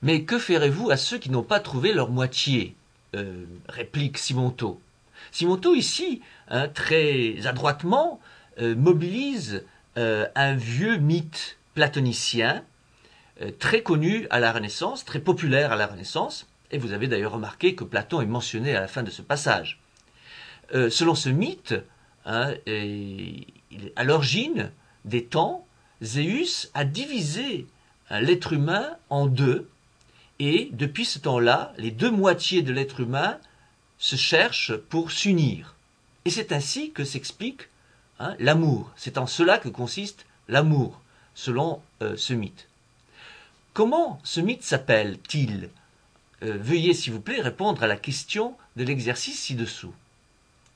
Mais que ferez-vous à ceux qui n'ont pas trouvé leur moitié réplique Simontault. Simontault, ici, hein, très adroitement, mobilise un vieux mythe platonicien, très connu à la Renaissance, très populaire à la Renaissance, et vous avez d'ailleurs remarqué que Platon est mentionné à la fin de ce passage. Selon ce mythe, hein, à l'origine des temps, Zéus a divisé l'être humain en deux, et depuis ce temps-là, les deux moitiés de l'être humain se cherchent pour s'unir. Et c'est ainsi que s'explique l'amour. C'est en cela que consiste l'amour, selon ce mythe. Comment ce mythe s'appelle-t-il Veuillez, s'il vous plaît, répondre à la question de l'exercice ci-dessous.